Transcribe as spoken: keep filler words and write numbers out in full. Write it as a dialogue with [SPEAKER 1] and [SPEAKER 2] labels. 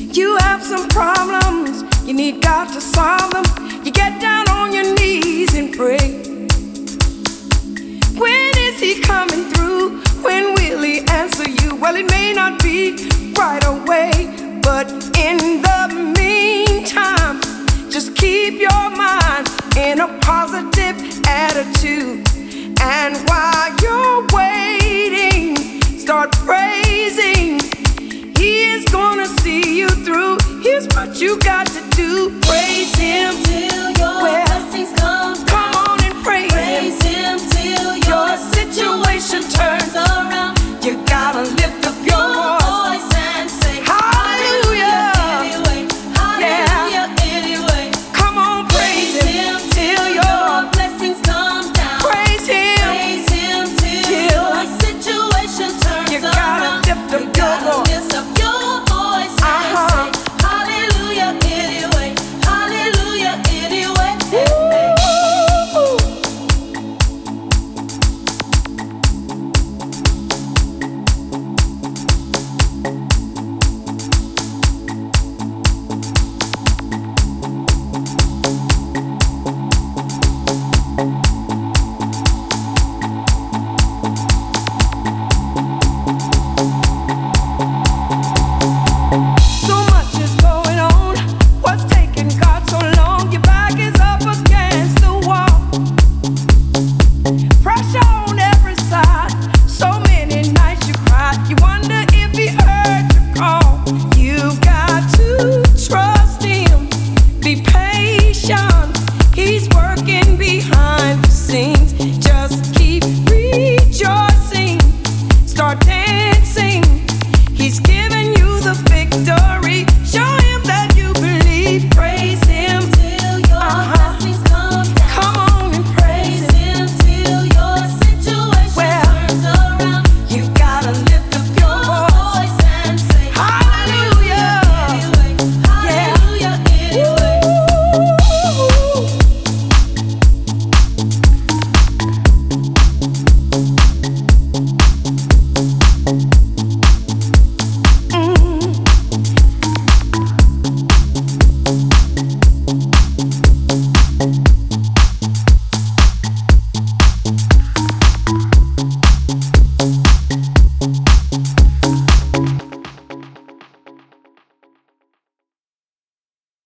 [SPEAKER 1] You have some problems, you need God to solve them. You get down on your knees and pray. When is He coming through? When will He answer you? Well, it may not be right away, but in the meantime, just keep your mind in a positive attitude. And while you're waiting, start praising. He is gonna see you through. Here's what you got to do. Praise Him
[SPEAKER 2] till your
[SPEAKER 1] well,
[SPEAKER 2] blessings come down.
[SPEAKER 1] Come on and praise,
[SPEAKER 2] praise Him. Him till your,
[SPEAKER 1] your situation turns
[SPEAKER 2] around.
[SPEAKER 1] You gotta